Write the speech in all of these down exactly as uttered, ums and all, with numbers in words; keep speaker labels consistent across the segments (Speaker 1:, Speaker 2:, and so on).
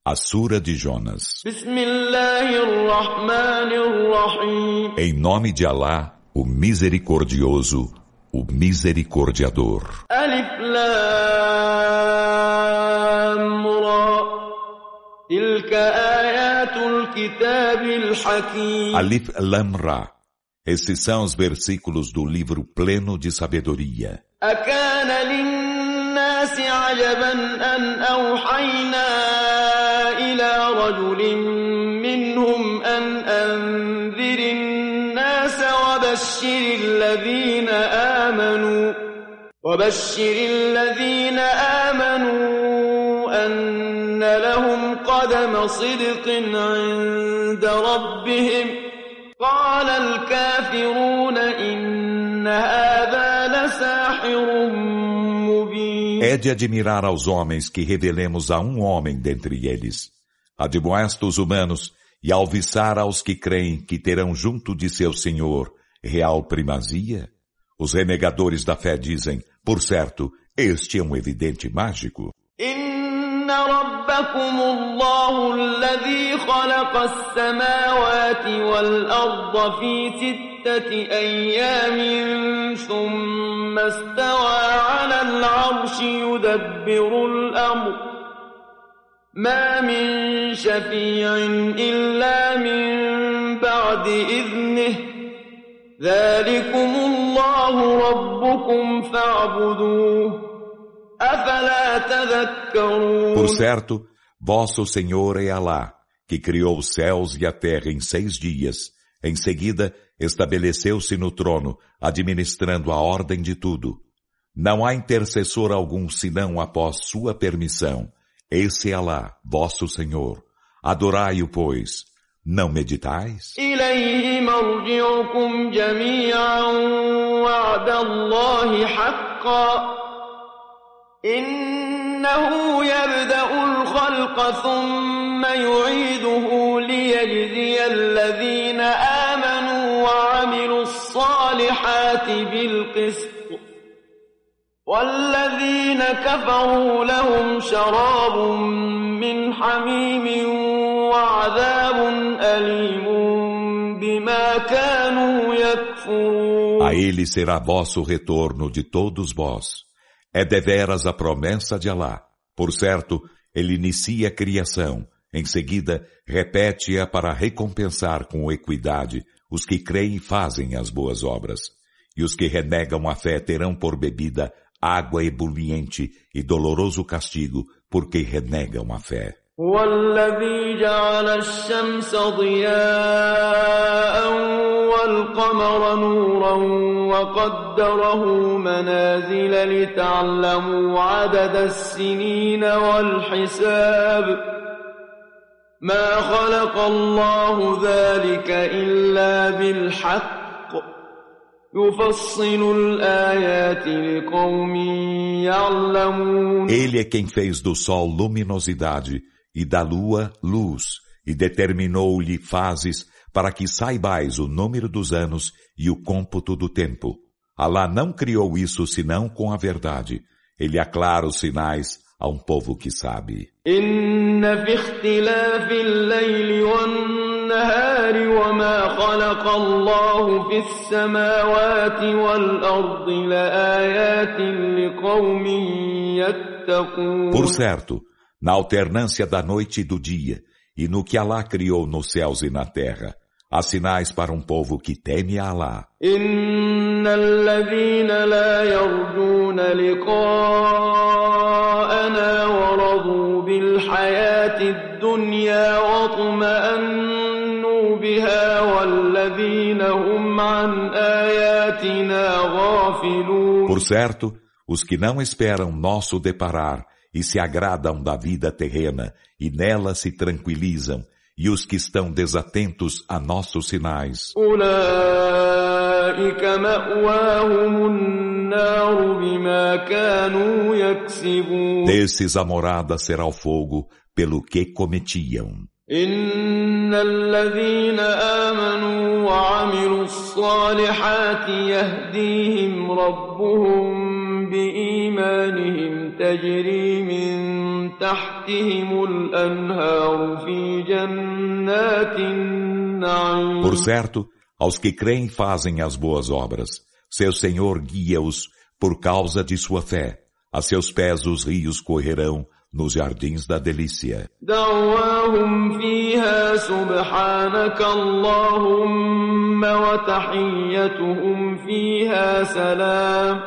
Speaker 1: A Sura de Jonas. Em nome de Alá, o Misericordioso, o Misericordiador.
Speaker 2: Alif Lam Ra. Tilka ayatul kitabil hakim.
Speaker 1: Alif Lam Ra. Esses são os versículos do livro pleno de sabedoria.
Speaker 2: Akana linnasi ajaban an awhayna ila rajulin minhum an anzirin nas wa bashiril ladhina amanu wa bashiril ladhina amanu anna lahum qadama sidqin 'inda rabbihim. قال الكافرون إن هذا لساحر مبين.
Speaker 1: É de admirar aos homens que revelemos a um homem dentre eles. Admoesta os humanos e alviçar aos que creem que terão junto de seu Senhor real primazia. Os renegadores da fé dizem, por certo, este é um evidente mágico.
Speaker 2: إن ربكم الله الذي خلق السماوات والأرض في ستة أيام ثم استوى على العرش يدبر الأمر ما من شفيع إلا من بعد إذنه ذلكم الله ربكم فاعبدوه
Speaker 1: Por certo, vosso Senhor é Alá, que criou os céus e a terra em seis dias. Em seguida, estabeleceu-se no trono, administrando a ordem de tudo. Não há intercessor algum senão após sua permissão. Esse é Alá, vosso Senhor. Adorai-o, pois. Não meditais?
Speaker 2: إليه مرجعكم جميعا وعد الله حقا إنه يبدأ الخلق ثم يعيده ليجزي الذين آمنوا وعملوا الصالحات بالقسط والذين كفروا لهم شراب من حميم وعذاب أليم بما كانوا يكفرون.
Speaker 1: A ele será vosso retorno de todos vós. É deveras a promessa de Alá. Por certo, ele inicia a criação. Em seguida, repete-a para recompensar com equidade os que creem e fazem as boas obras. E os que renegam a fé terão por bebida água ebuliente e doloroso castigo porque renegam a fé.
Speaker 2: والذي جعل الشمس ضياء والقمر نورا وقدره منازل لتعلموا عدد السنين والحساب ما خلق الله ذلك إلا بالحق يفصل الآيات لقوم يعلمون.
Speaker 1: Ele é quem fez do sol luminosidade e da lua, luz, e determinou-lhe fases para que saibais o número dos anos e o cômputo do tempo. Alá não criou isso senão com a verdade. Ele aclara os sinais a um povo que sabe.
Speaker 2: إن في اختلاف الليل والنهار وما خلق الله في السماوات والأرض لآيات لقوم يتقون.
Speaker 1: Por certo, na alternância da noite e do dia, e no que Alá criou nos céus e na terra, há sinais para um povo que teme a Alá.
Speaker 2: إن الذين لا يرجون لقاءنا ورضوا بالحياة الدنيا واطمأنوا بها والذين هم عن آياتنا غافلون.
Speaker 1: Por certo, os que não esperam nosso deparar e se agradam da vida terrena e nela se tranquilizam, e os que estão desatentos a nossos sinais.
Speaker 2: أولئك مأواهم النار بما كانوا يكسبون.
Speaker 1: Desses a morada será o fogo pelo que cometiam.
Speaker 2: إن الذين آمنوا وعملوا الصالحات يهديهم ربهم بإيمانهم تجري من تحتهم الأنهار في جنات النعيم.
Speaker 1: Por certo, aos que creem fazem as boas obras. Seu Senhor guia-os por causa de sua fé. A seus pés os rios correrão nos jardins da delícia.
Speaker 2: دعواهم فيها سبحانك اللهم وتحيتهم فيها سلام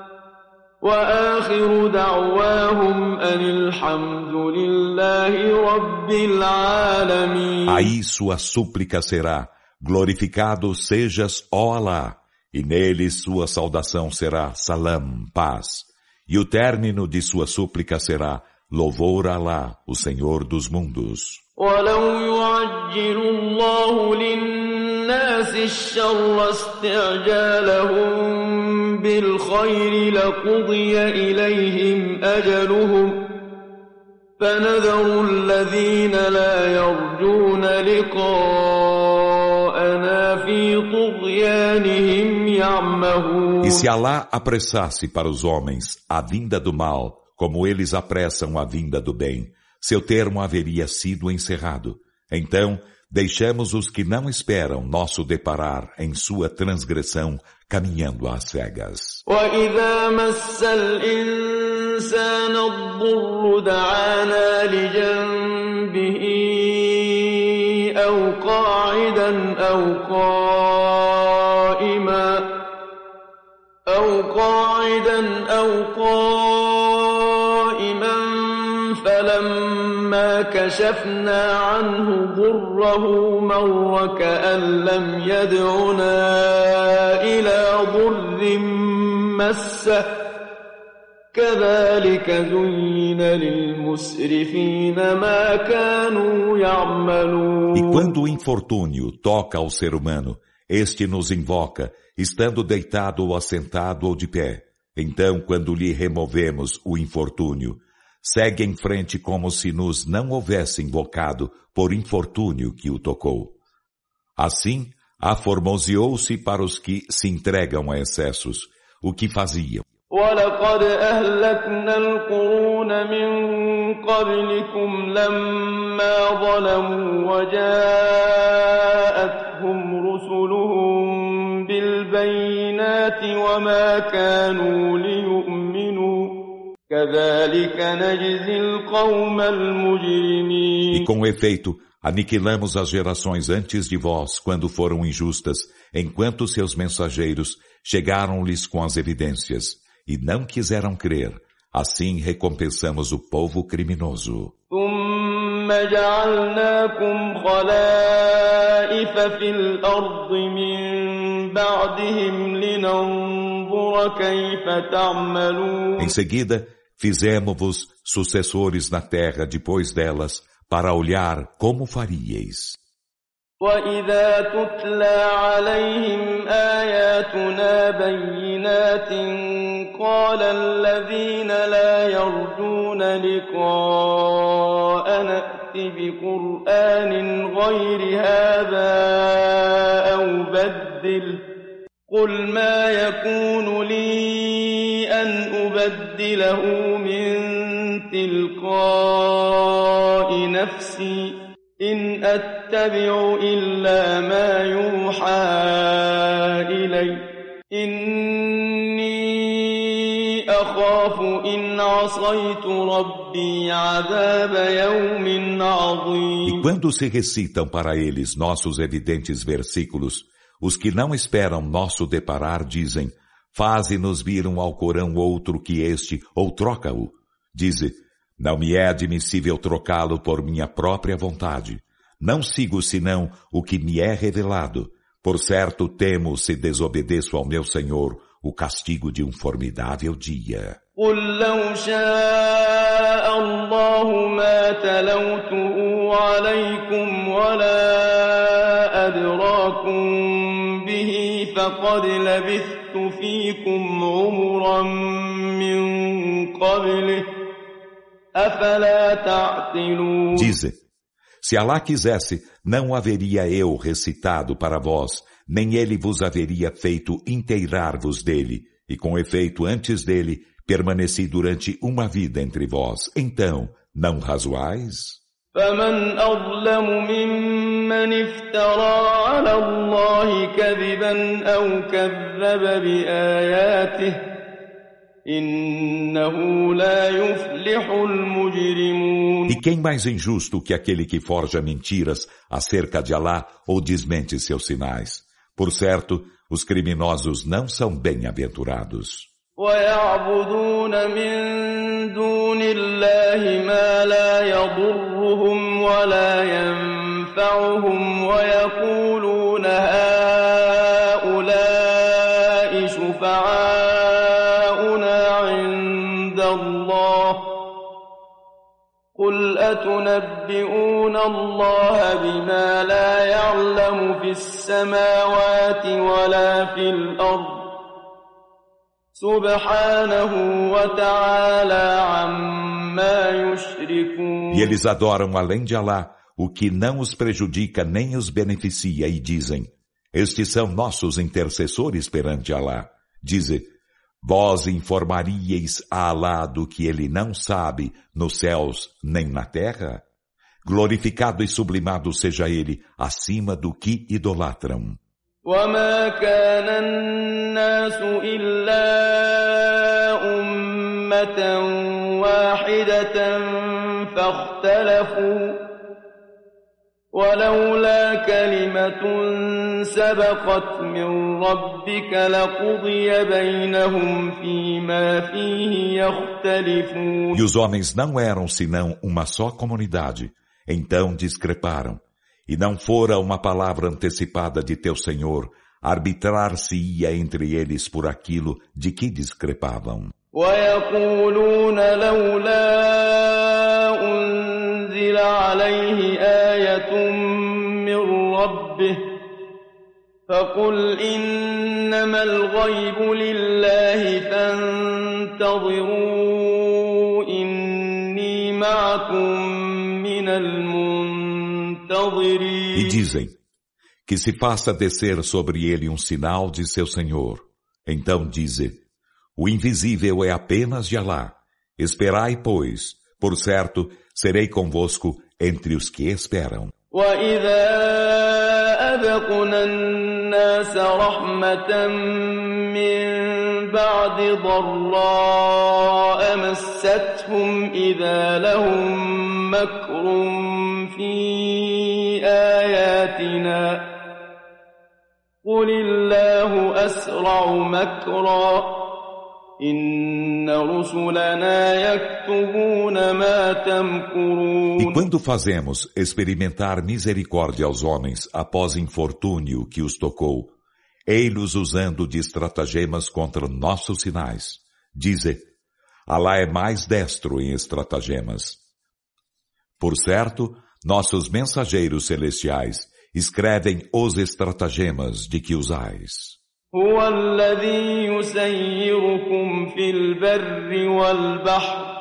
Speaker 2: وآخر دعواهم أن الحمد لله رب العالمين.
Speaker 1: Aí sua súplica será: glorificado sejas, ó Alá, e neles sua saudação será salam, paz. E o término de sua súplica será: louvor a Alá, o Senhor dos mundos.
Speaker 2: ولو يعجل الله للناس الشر استعجالهم بالخير لقضي إليهم أجلهم فنذر الذين لا يرجون لقاءنا في طغيانهم يعمهون.
Speaker 1: E se Alá apressasse para os homens a vinda do mal, como eles apressam a vinda do bem, seu termo haveria sido encerrado. Então, deixamos os que não esperam nosso deparar em sua transgressão, caminhando às cegas.
Speaker 2: وَإِذَا مَسَّ الْإِنسَانَ الضُّرُّ دَعَانَا لِجَنبِهِ أَوْ قَاعِدًا أَوْ قَائِمًا أَوْ قَاعِدًا أَوْ قَائِمًا فَلَمَّا كَشَفْنَا عَنْهُ ضُرَّهُ مَرَّ كَأَن لَّمْ يَدْعُنَا إِلَى ضُرٍّ مَّسَّهُ كَذَلِكَ زُيِّنَ لِلْمُسْرِفِينَ مَا كَانُوا يَعْمَلُونَ.
Speaker 1: E quando o infortúnio toca ao ser humano, este nos invoca, estando deitado ou assentado ou de pé. Então, quando lhe removemos o infortúnio, segue em frente como se nos não houvesse invocado por infortúnio que o tocou. Assim, aformoseou-se para os que se entregam a excessos, o que faziam.
Speaker 2: وَلَقَدْ أَهْلَكْنَا الْقُرُونَ مِنْ قَبْلِكُمْ لَمَّا ظَلَمُوا وَجَاءَتْهُمْ رُسُلُهُم بِالْبَيِّنَاتِ وَمَا كَانُوا لِيُؤْمِنُوا كَذَلِكَ نَجْزِي الْقَوْمَ الْمُجْرِمِينَ.
Speaker 1: E com efeito, aniquilamos as gerações antes de vós quando foram injustas, enquanto seus mensageiros chegaram-lhes com as evidências. E não quiseram crer. Assim recompensamos o povo criminoso.
Speaker 2: ثُمَّ جَعَلْنَاكُمْ خَلَائِفَ فِي الْأَرْضِ مِنْ بَعْدِهِمْ لِنَنْظُرَ كَيْفَ تَعْمَلُونَ.
Speaker 1: Em seguida, fizemos-vos sucessores na terra depois delas, para olhar como faríeis.
Speaker 2: وَإِذَا تُتْلَى عَلَيْهِمْ آيَاتُنَا بَيِّنَاتٍ قَالَ الَّذِينَ لَا يَرْجُونَ لِقَاءَنَا ائْتِ بِقُرْآنٍ غَيْرِ هَذَا أَوْ بَدِّلْهُ قُلْ مَا يَكُونُ لِي أَنْ أُبَدِّلَهُ مِنْ تِلْقَاءِ نَفْسِي إِنْ أَتَّبِعُ إِلَّا مَا يُوحَى إِلَيَّ إِنِّي أَخَافُ إِنْ عَصَيْتُ رَبِّي عَذَابَ يَوْمٍ عَظِيمٍ.
Speaker 1: E quando se recitam para eles nossos evidentes versículos, os que não esperam nosso deparar dizem: faze-nos vir um Alcorão outro que este, ou troca-o. Dize: não me é admissível trocá-lo por minha própria vontade. Não sigo senão o que me é revelado. Por certo temo, se desobedeço ao meu Senhor, o castigo de um formidável dia.
Speaker 2: قُلْ لَوْ شَاءَ اللَّهُ مَا تَلَوْتُهُ عَلَيْكُمْ وَلَا أَدْرَاكُمْ بِهِ فَقَدْ لَبِثْتُ فِيكُمْ عُمُرًا مِّن قَبْلِهِ أَفَلَا تَعْقِلُونَ.
Speaker 1: Dize: se Alá quisesse, não haveria eu recitado para vós, nem ele vos haveria feito inteirar-vos dele, e com efeito antes dele, permaneci durante uma vida entre vós. Então, não razoais?
Speaker 2: فمن أظلم ممن افترى على الله كذبا أو كذب بآياته إنه لا يفلح المجرمون.
Speaker 1: E quem mais injusto que aquele que forja mentiras acerca de Alá ou desmente seus sinais? Por certo, os criminosos não são bem-aventurados.
Speaker 2: ويعبدون من دون الله ما لا يضرهم ولا ينفعهم ويقولون هؤلاء شفعاؤنا عند الله قل أتنبئون الله بما لا يعلم في السماوات ولا في الأرض سبحانه وتعالى عما يشركون.
Speaker 1: E eles adoram além de Alá o que não os prejudica nem os beneficia e dizem: estes são nossos intercessores perante Alá. Dize: vós informaríeis a Alá do que ele não sabe nos céus nem na terra? Glorificado e sublimado seja ele acima do que idolatram.
Speaker 2: وما كان الناس إلا أمة واحدة فاختلفوا ولولا كلمة سبقت من ربك لقضي بينهم فيما فيه يختلفون.
Speaker 1: E os homens não eram senão uma só comunidade, então discreparam. E não fora uma palavra antecipada de teu Senhor, arbitrar-se-ia entre eles por aquilo de que discrepavam.
Speaker 2: وَيَقُولُونَ لَوْلَا أُنزِلَ عَلَيْهِ آيَةٌ مِّن رَّبِّهِ فَقُلْ إِنَّمَا الْغَيْبُ لِلَّهِ فَانتَظِرُوا إِنِّي مَعَكُم مِّنَ الْمُنتَظِرِينَ.
Speaker 1: E dizem que se faça descer sobre ele um sinal de seu Senhor. Então dize: o invisível é apenas de Alá. Esperai, pois, por certo, serei convosco entre os que esperam.
Speaker 2: وَإِذَا أَذَقْنَا النَّاسَ رَحْمَةً مِّن بَعْدِ ضَرَّاءَ مَسَّتْهُمْ إِذَا لَهُم مَّكْرٌ فِي آيَاتِنَا قُلِ اللَّهُ أَسْرَعُ مَكْرًا إِنَّ رُسُلَنَا يَكْتُبُونَ مَا تَمْكُرُونَ.
Speaker 1: E quando fazemos experimentar misericórdia aos homens após infortúnio que os tocou, ei-los usando de estratagemas contra nossos sinais. Dize: Alá é mais destro em estratagemas. Por certo, nossos mensageiros celestiais escrevem os estratagemas de que usais.
Speaker 2: هو الذي يسيركم في البر والبحر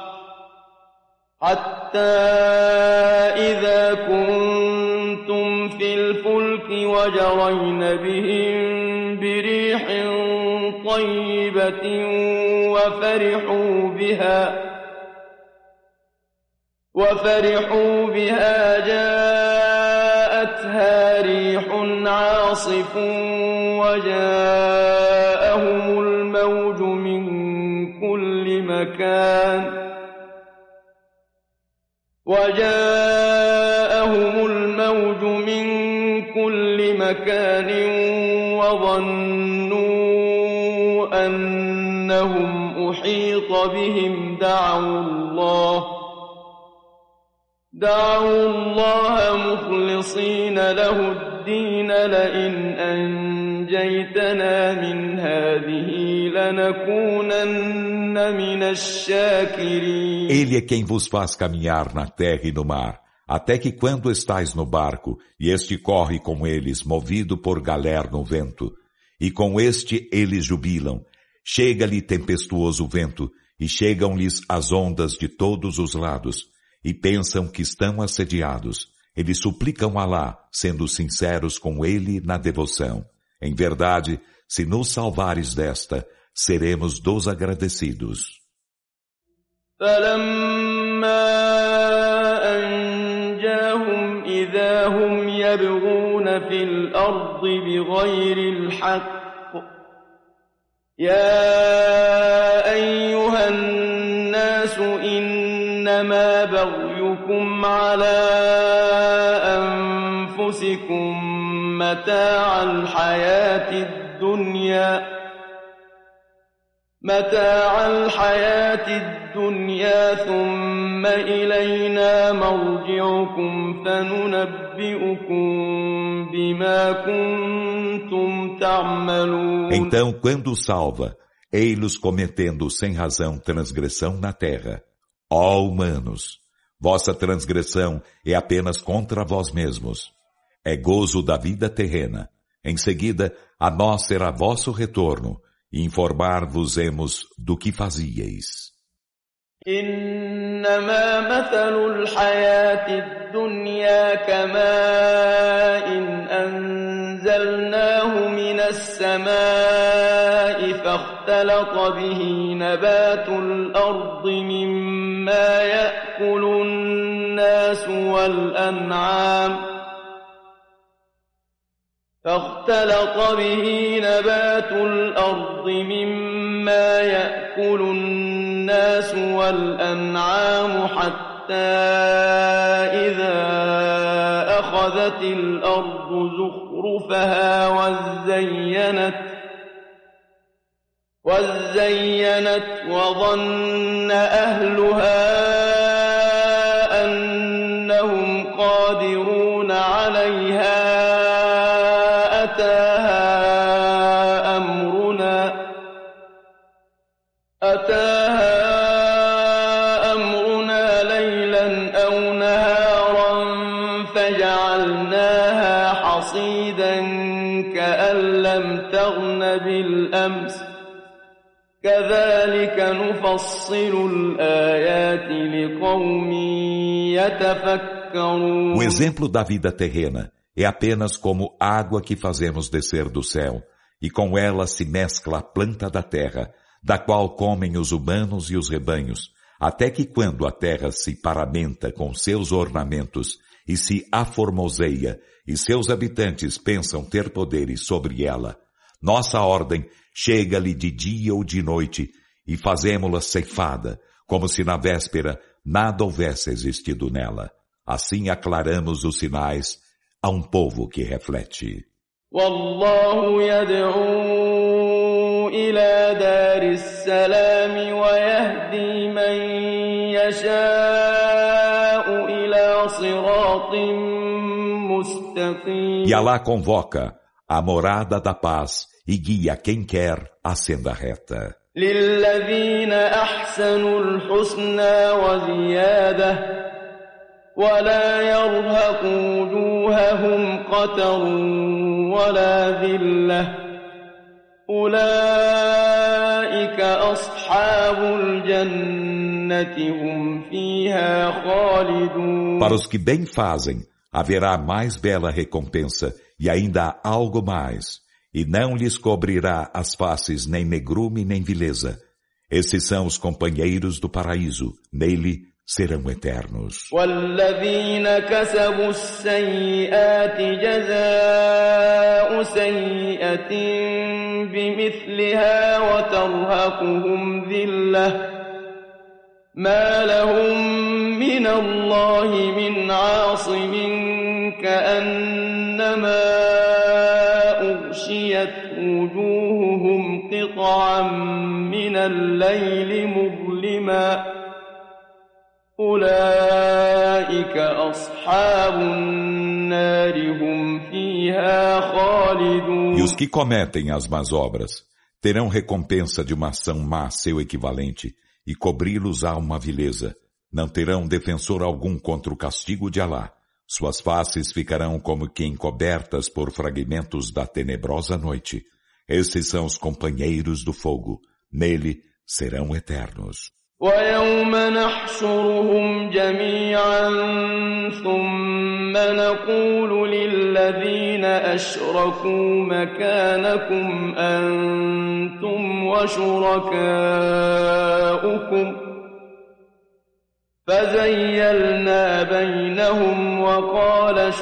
Speaker 2: حتى إذا كنتم في الفلك وجرين بهم بريح طيبة وفرحوا بها وفرحوا بها جاءتها ريح عاصف وجاءهم الموج من كل مكان وجاءهم الموج من كل مكان وظنوا أنهم أحيط بهم دعوا الله دعوا الله مخلصين له الدين لئن أنجيتنا من هذه لنكونن من الشاكرين.
Speaker 1: Ele é quem vos faz caminhar na terra e no mar, até que quando estais no barco, e este corre com eles, movido por galer no vento, e com este eles jubilam, chega-lhe tempestuoso vento, e chegam-lhes as ondas de todos os lados, e pensam que estão assediados. Eles suplicam a Alá, sendo sinceros com ele na devoção. Em verdade, se nos salvares desta, seremos dos agradecidos.
Speaker 2: فلما أنجاهم إذا هم يبغون في الأرض بغير الحق يا أيها الناس إنما بغيكم على أنفسكم متاع الحياة الدنيا متاع الحياة الدنيا ثم إلينا مرجعكم فننبئكم بما كنتم تعملون.
Speaker 1: Então, quando salva, ei-los cometendo sem razão transgressão na terra. Ó humanos, vossa transgressão é apenas contra vós mesmos. É gozo da vida terrena. Em seguida, a nós será vosso retorno, e informar-vos-emos do que fazíeis.
Speaker 2: إنما مثل الحياة الدنيا كماء أنزلناه من السماء فاختلط به نبات الأرض مما يأكل الناس والأنعام فاختلط به نبات الأرض مما يأكل الناس والأنعام حتى إذا أخذت الأرض زخرفها وزينت وزينت وظن أهلها أنهم قادرون عليها أتاها أمرنا أتاها أمرنا ليلا أو نهارا فجعلناها حصيدا كأن لم تغن بالأمس كذلك نفصل الآيات لقوم يتفكرون.
Speaker 1: O exemplo da vida terrena é apenas como água que fazemos descer do céu, e com ela se mescla a planta da terra, da qual comem os humanos e os rebanhos, até que quando a terra se paramenta com seus ornamentos e se aformoseia, e seus habitantes pensam ter poderes sobre ela, nossa ordem chega-lhe de dia ou de noite, e fazemo-la ceifada, como se na véspera nada houvesse existido nela. Assim aclaramos os sinais a um povo que reflete.
Speaker 2: والله يدعو إلى دار السلام ويهدي من يشاء إلى صراط مستقيم.
Speaker 1: E Alá convoca a morada da paz e guia quem quer a senda reta.
Speaker 2: للذين أحسنوا الحسنى وزيادة ولا يرهق وجوههم قتر ولا ذلة أولئك أصحاب الجنة هم فيها خالدون.
Speaker 1: Para os que bem fazem, haverá mais bela recompensa e ainda algo mais, e não lhes cobrirá as faces nem negrume nem vileza. Esses são os companheiros do paraíso, nele serão eternos.
Speaker 2: والذين كسبوا السيئات جزاء سيئة بمثلها وترهقهم ذلة ما لهم من الله من عاصم كأنما أغشيت وجوههم قطعا من الليل مظلما أولئك أصحاب النار هم فيها خالدون.
Speaker 1: E os que cometem as más obras terão recompensa de uma ação má seu equivalente, e cobri-los-á uma vileza. Não terão defensor algum contra o castigo de Alá. Suas faces ficarão como que encobertas por fragmentos da tenebrosa noite. Esses são os companheiros do fogo. Nele serão eternos.
Speaker 2: ويوم نحشرهم جميعا ثم نقول للذين أشركوا مكانكم أنتم وشركاؤكم فزيلنا بينهم وقال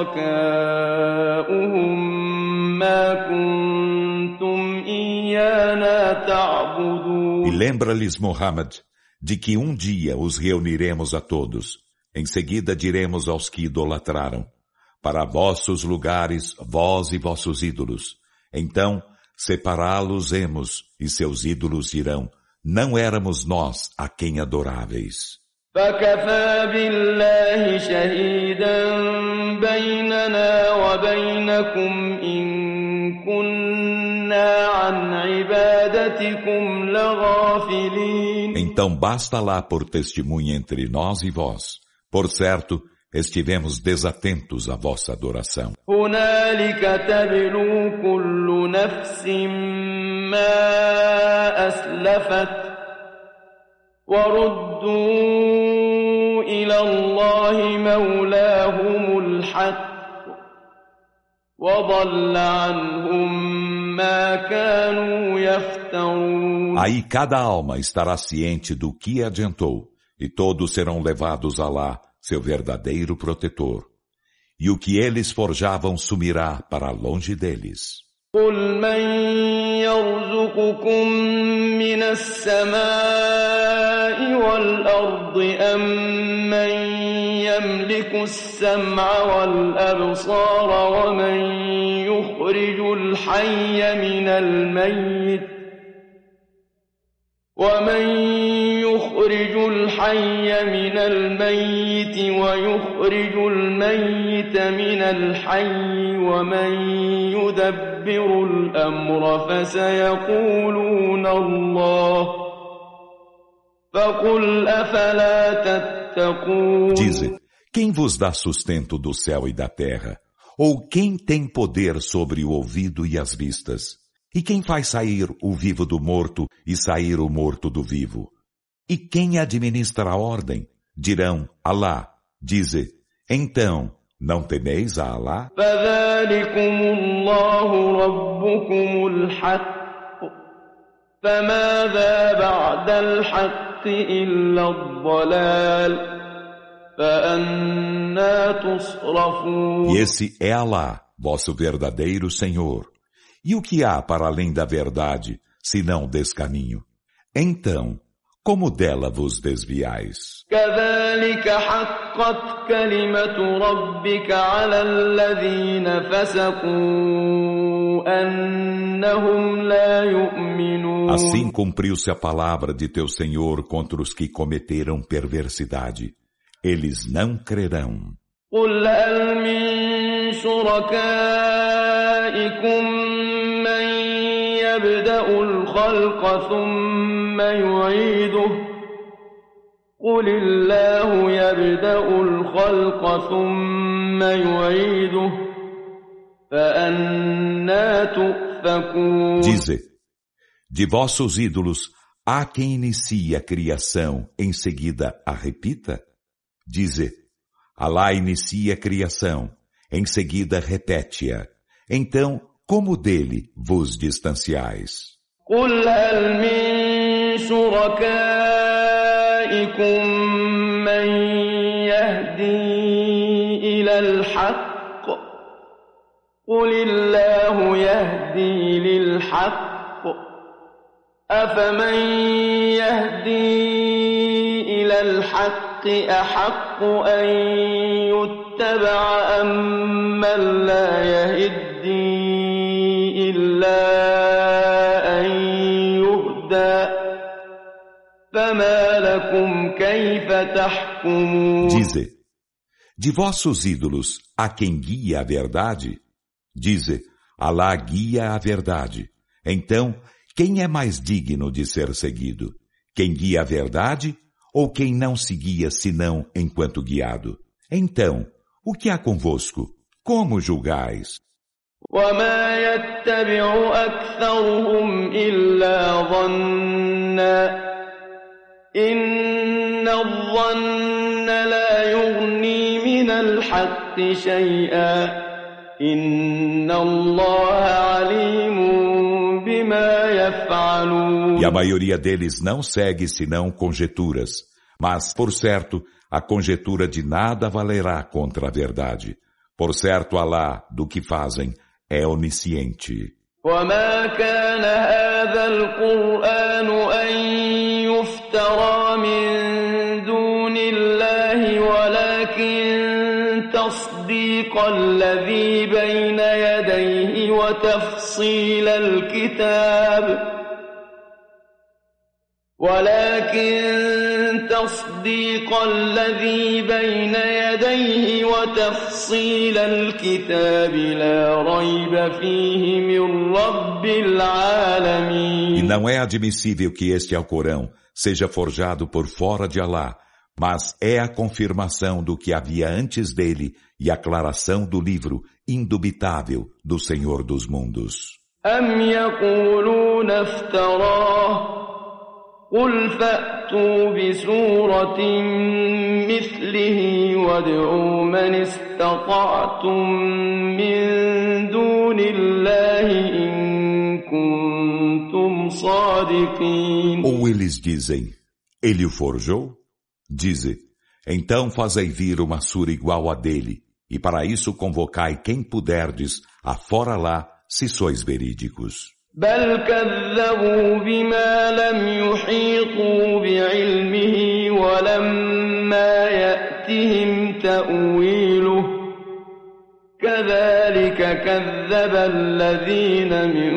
Speaker 2: شركاؤهم ما كنتم إيانا تعبدون.
Speaker 1: E lembra-lhes, Muhammad, de que um dia os reuniremos a todos. Em seguida diremos aos que idolatraram: para vossos lugares, vós e vossos ídolos. Então, separá-los-emos, e seus ídolos dirão: não éramos nós a quem adoráveis.
Speaker 2: فكفى بالله شهيدا بيننا وبينكم إن كنا عن عبادتكم لغافلين.
Speaker 1: Então basta lá por testemunha entre nós e vós. Por certo, estivemos desatentos à vossa adoração.
Speaker 2: هنالك تبلو كل نفس ما أسلفت وردوا إلى الله مولاهم الحق وضل عنهم ما كانوا يفترون.
Speaker 1: Aí cada alma estará ciente do que adiantou, e todos serão levados a lá, seu verdadeiro protetor. E o que eles forjavam sumirá para longe deles.
Speaker 2: قل من يرزقكم من السماء والأرض أم من يملك السمع والأبصار ومن يخرج الحي من الميت ومن يخرج الحي من الميت ويخرج الميت من الحي ومن يدبر الأمر فسيقولون الله فقل أفلا تتقون.
Speaker 1: Dize, quem vos dá sustento do céu e da terra? Ou quem tem poder sobre o ouvido e as vistas? E quem faz sair o vivo do morto e sair o morto do vivo? E quem administra a ordem? Dirão, Alá. Dize, então, não temeis a Alá?
Speaker 2: فذلكم الله ربكم الحق فماذا بعد الحق إلا الضلال فأنى تصرفون.
Speaker 1: E esse é Alá, vosso verdadeiro Senhor. E o que há para além da verdade, senão descaminho? Então, como dela vos desviais?
Speaker 2: كذلك حقت كلمة ربك على الذين فسقوا أنهم لا يؤمنون.
Speaker 1: Assim cumpriu-se a palavra de teu Senhor contra os que cometeram perversidade. Eles não crerão.
Speaker 2: قل هل من شركائكم من يبدأ الخلق ثم يعيده قل الله يبدأ الخلق ثم يعيده فأنى تؤفكون.
Speaker 1: Dize, de vossos ídolos, há quem inicia a criação, em seguida a repita? Dize, Alá inicia a criação, em seguida repete-a. Então, como dele vos distanciais?
Speaker 2: قل هل من شركائكم من يهدي إلى الحق قل الله يهدي للحق أفمن يهدي إلى الحق أحق أن يتبع أم من لا يهدي إلا أن يهدى فما لكم كيف تحكمون.
Speaker 1: Dize, de vossos ídolos, há quem guia a verdade? Dize, Alá guia a verdade. Então, quem é mais digno de ser seguido? Quem guia a verdade ou quem não se guia senão enquanto guiado? Então, o que há convosco? Como julgais?
Speaker 2: وما يتبع أكثرهم إلا ظنا إن الظن لا يغني من الحق شيئا إن الله عليم بما يفعلون.
Speaker 1: E a maioria deles não segue senão conjeturas, Mas, por certo, a conjetura de nada valerá contra a verdade. Por certo, Alá, do que fazem, é onisciente.
Speaker 2: وما كان هذا القرآن أن يفترى من دون الله ولكن تصديق الذي بين يديه وتفصيل الكتاب ولكن تصديق الذي بين يديه وتفصيل الكتاب لا ريب فيه من رب العالمين.
Speaker 1: E não é admissível que este Alcorão seja forjado por fora de Alá, mas é a confirmação do que havia antes dele e a aclaração do livro indubitável do Senhor dos mundos.
Speaker 2: أم يقولون افتراه قل فأتوا بسورة مثله وادعوا من استطعتم من دون الله إن كنتم صادقين.
Speaker 1: Ou eles dizem, ele o forjou? Dize, então fazei vir uma sura igual a dele, e para isso convocai quem puderdes, afora lá, se sois verídicos.
Speaker 2: بل كذبوا بما لم يحيطوا بعلمه ولما يأتهم تأويله كذلك كذب الذين من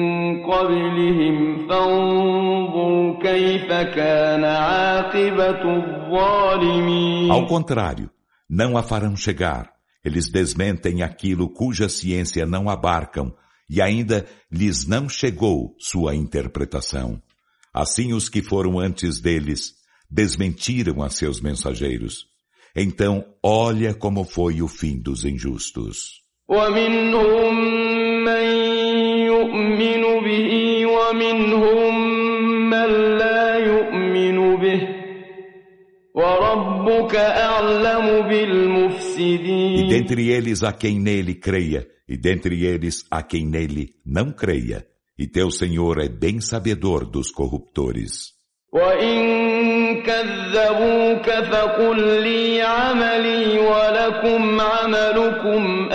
Speaker 2: قبلهم فانظر كيف كان عاقبة الظالمين.
Speaker 1: Ao contrário, não a farão chegar. Eles desmentem aquilo cuja ciência não abarcam, e ainda lhes não chegou sua interpretação. Assim os que foram antes deles desmentiram a seus mensageiros. Então, olha como foi o fim dos injustos.
Speaker 2: وَمِنْهُمْ مَنْ يُؤْمِنُ بِهِ وَمِنْهُمْ مَنْ لَا يُؤْمِنُ بِهِ وَرَبُّكَ أَعْلَمُ بِالْمُفْسِدِينَ.
Speaker 1: E dentre eles há quem nele creia, e dentre eles há quem nele não creia, e teu Senhor é bem sabedor dos corruptores.
Speaker 2: وَإِن كَذَّبُوكَ فَقُل لِّي عَمَلِي وَلَكُمْ عَمَلُكُمْ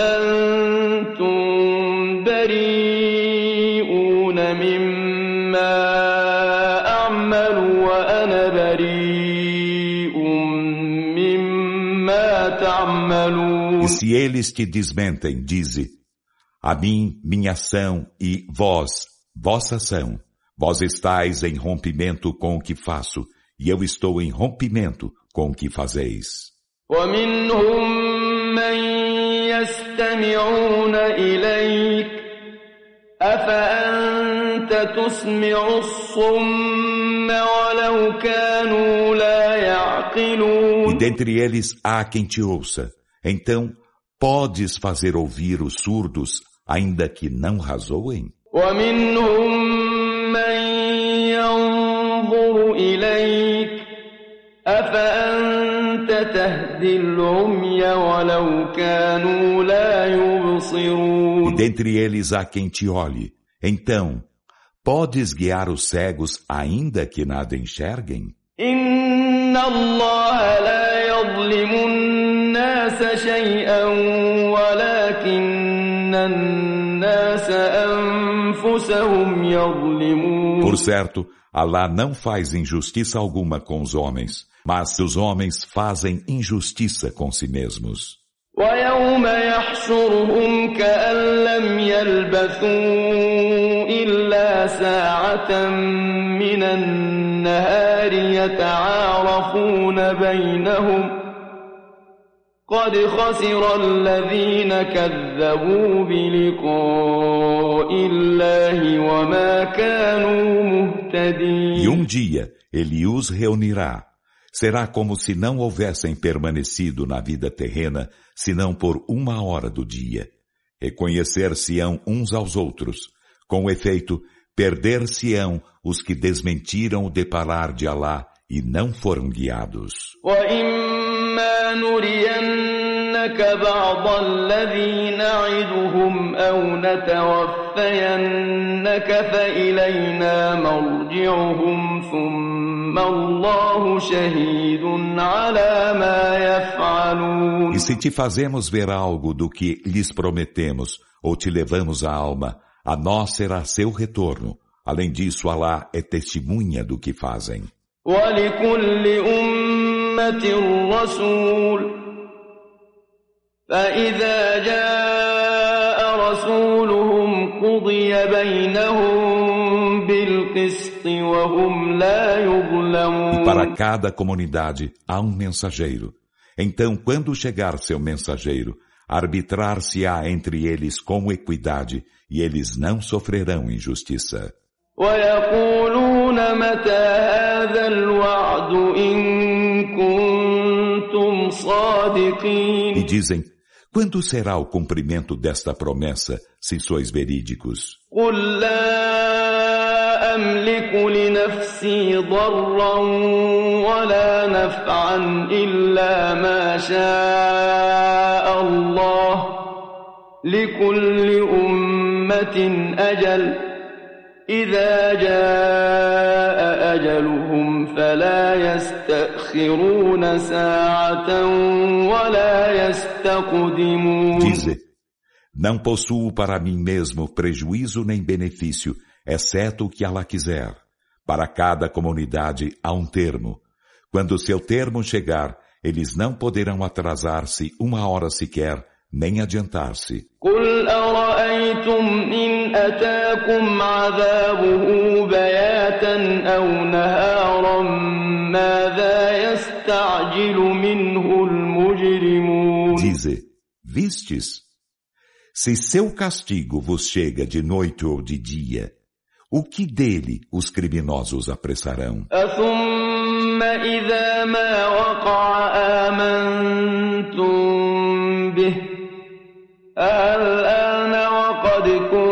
Speaker 2: أَنتُم بَرِيئُونَ مِمَّا أَعْمَلُ وَأَنَا بَرِيءٌ مِّمَّا تَعْمَلُونَ.
Speaker 1: E se eles te desmentem, dize, a mim, minha ação, e vós, vossa ação. Vós estáis em rompimento com o que faço, e eu estou em rompimento com o que fazeis.
Speaker 2: وَمِنْهُمْ مَنْ يَسْتَمِعُونَ إِلَيْكَ أَفَأَنْتَ تُسْمِعُ الصُّمَّ وَلَوْ كَانُوا لَا يَعْقِلُونَ.
Speaker 1: E dentre eles há quem te ouça. Então, podes fazer ouvir os surdos, ainda que não razoem?
Speaker 2: وَمِنْهُمْ مَنْ يَنْظُرُ إِلَيْكَ أَفَأَنْتَ تَهْدِي الْعُمْيَ وَلَوْ كَانُوا لَا يُبْصِرُونَ.
Speaker 1: E dentre eles há quem te olhe. Então, podes guiar os cegos, ainda que nada enxerguem?
Speaker 2: إِنَّ اللَّهَ لَا يَظْلِمُ النَّاسَ شَيْئًا وَلَكِنَّ النَّاسَ أَنفُسَهُمْ يَظْلِمُونَ.
Speaker 1: Por certo, Alá não faz injustiça alguma com os homens, mas os homens fazem injustiça com si mesmos.
Speaker 2: وَيَوْمَ يَحْشُرُهُمْ كَأَن لَّمْ يَلْبَثُوا إِلَّا سَاعَةً مِّنَ النَّهَارِ يَتَعَارَفُونَ بَيْنَهُمْ قَدْ خَسِرَ الَّذِينَ كَذَّبُوا بِلِقَاءِ اللَّهِ وَمَا كَانُوا مُهْتَدِينَ.
Speaker 1: E um dia ele os reunirá. Será como se não houvessem permanecido na vida terrena, senão por uma hora do dia. Reconhecer-se-ão uns aos outros. Com efeito, perder-se-ão os que desmentiram o deparar de Alá e não foram guiados.
Speaker 2: وَإِمَّا نُرِيَنَّكَ بَعْضَ الَّذِي نَعِدُهُمْ أَوْ نَتَوَفَّيَنَّكَ فَإِلَيْنَا مَرْجِعُهُمْ ثُمَّ الله شهيد على ما يفعلون.
Speaker 1: E se te fazemos ver algo do que lhes prometemos, ou te levamos a alma, a nós será seu retorno. Além disso, Alá é testemunha do que fazem.
Speaker 2: وَلِكُلِّ أُمَّةٍ رَسُولٌ فَإِذَا جَاءَ رَسُولُهُمْ قُضِيَ بَيْنَهُمْ بِالْقِسْطِ وَهُمْ لَا يُظْلَمُونَ.
Speaker 1: E para cada comunidade há um mensageiro. Então, quando chegar seu mensageiro, arbitrar-se-á entre eles com equidade, e eles não sofrerão injustiça.
Speaker 2: وَيَقُولُونَ مَتَى هَذَا الْوَعْدُ إِن كُنتُمْ صَادِقِينَ.
Speaker 1: E dizem, quando será o cumprimento desta promessa, se sois verídicos?
Speaker 2: قُل لَّا أَمْلِكُ لِنَفْسِي ضَرًّا وَلَا نَفْعًا إِلَّا مَا شَاءَ اللَّهُ لِكُلِّ أُمَّةٍ أَجَلٌ إِذَا جَاءَ أَجَلُهُمْ فَلَا يَسْتَأْخِرُونَ سَاعَةً وَلَا يَسْتَقْدِمُونَ.
Speaker 1: Dize, não possuo para mim mesmo prejuízo nem benefício, exceto o que Allah quiser. Para cada comunidade há um termo. Quando seu termo chegar, eles não poderão atrasar-se uma hora sequer, nem adiantar-se.
Speaker 2: قُلْ أَرَأَيْتُمْ إِنْ أَتَاكُمْ عَذَابُهُ بَيَاتًا أَوْ نَهَارًا مَاذَا يَسْتَعْجِلُ مِنْهُ الْمُجْرِمُونَ.
Speaker 1: Dize, vistes? Se seu castigo vos chega de noite ou de dia, o que dele os criminosos apressarão?
Speaker 2: أَثُمَّ إِذَا مَا وَقَعَ آمَنْتُمْ بِهِ الآن وقد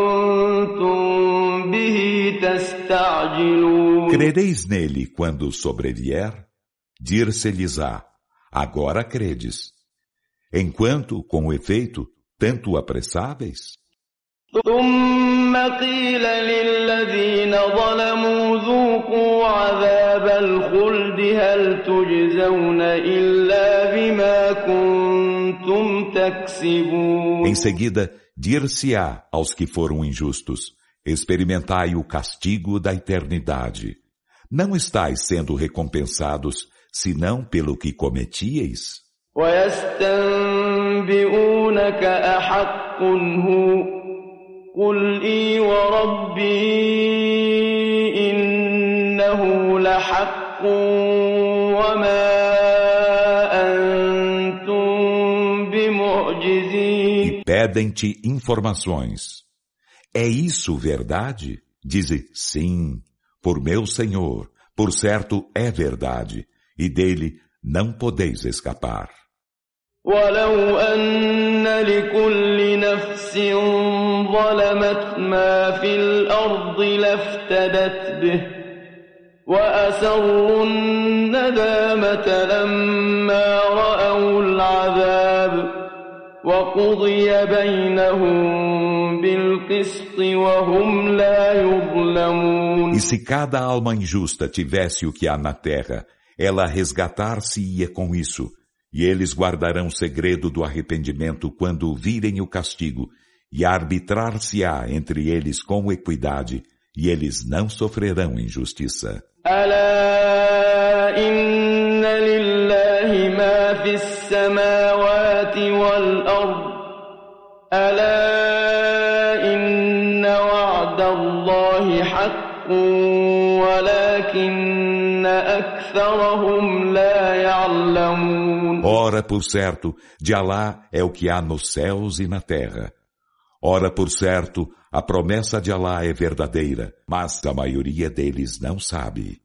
Speaker 2: كنتم به تستعجلون.
Speaker 1: Crereis nele quando sobrevier? Dir-se-lhes-á, agora credes. Enquanto, com efeito, tanto apressáveis?
Speaker 2: ثم قيل للذين ظلموا ذوقوا عذاب الخلد هل تجزون إلا بما كنتم تكسبون.
Speaker 1: Em seguida, dir-se-á aos que foram injustos, experimentai o castigo da eternidade. Não estáis sendo recompensados, senão pelo que cometieis?
Speaker 2: ويستنبئونك أحق هو قل إي وربي إنه لحق وما أنتم بمعجزين.
Speaker 1: E pedem-te informações. É isso verdade? Dize, sim, por meu Senhor, por certo é verdade, e dele não podeis escapar.
Speaker 2: ولو أن لكل نفس ظلمت ما في الأرض لافتدت به وأسروا الندامة لما رأوا العذاب وقضي بينهم بالقسط وهم لا يظلمون.
Speaker 1: E se cada alma injusta tivesse o que há na terra, ela resgatar-se-ia com isso. E eles guardarão o segredo do arrependimento quando virem o castigo, e arbitrar-se-á entre eles com equidade, e eles não sofrerão injustiça.
Speaker 2: ألا إن لله ما في السماوات والأرض ألا إن وعد الله حق ولكن أكثرهم لا يعلمون.
Speaker 1: Ora, por certo, de Alá é o que há nos céus e na terra. Ora, por certo, a promessa de Alá é verdadeira, mas a maioria deles não sabe.